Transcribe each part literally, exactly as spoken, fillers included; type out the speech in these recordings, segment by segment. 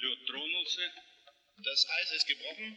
Лед тронулся. Das Eis ist gebrochen.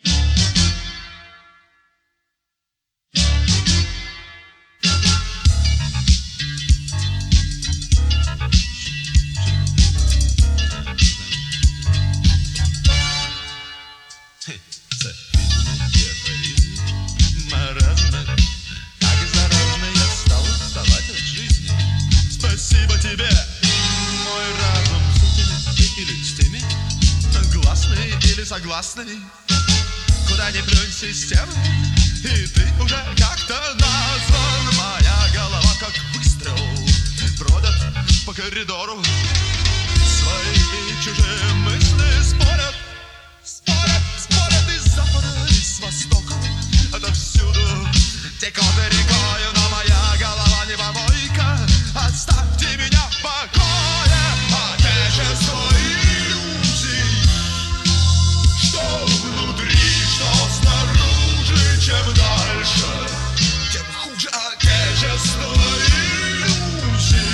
Спасибо тебе, мой разум, с этими или с теми, гласный или согласный. Куда ни плюнь, система, и ты уже как-то назван. Моя голова как выстрел бродят по коридору. Свои и чужие мысли спорят, спорят, спорят из запада, и с востока. Отовсюду текут рекою, но моя голова не помойка. Оставьте меня в покое, отечество иллюзий. Что внутри, что снаружи, чем дальше, тем хуже отечество иллюзий.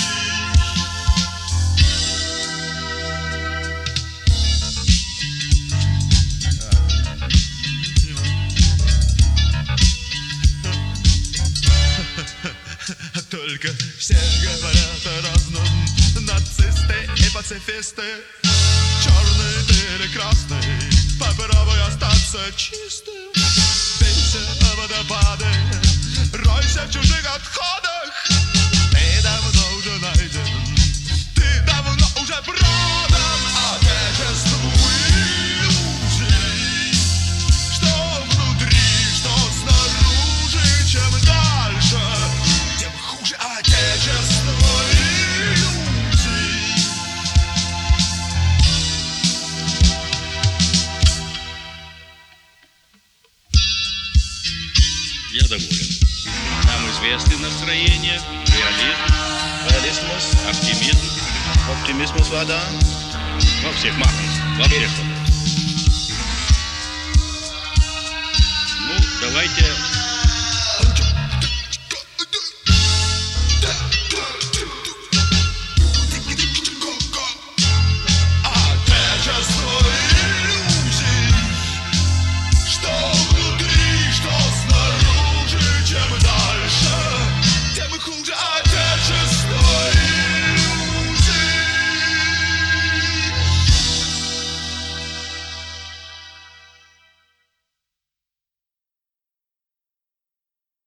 Только все говорят о разном, нацисты и пацифисты, черный или красный, попробуй остаться чистым. Бейся о водопады, ройся в чужих отходах. Ты давно уже найден, ты давно уже продан отечеству иллюзий. Что внутри, что снаружи, чем дальше, тем хуже отечество иллюзий. Я доволен. Нам известны настроения, реализм, Realismus, оптимизм Optimismus war da. во всех махах, во всех. Ну, давайте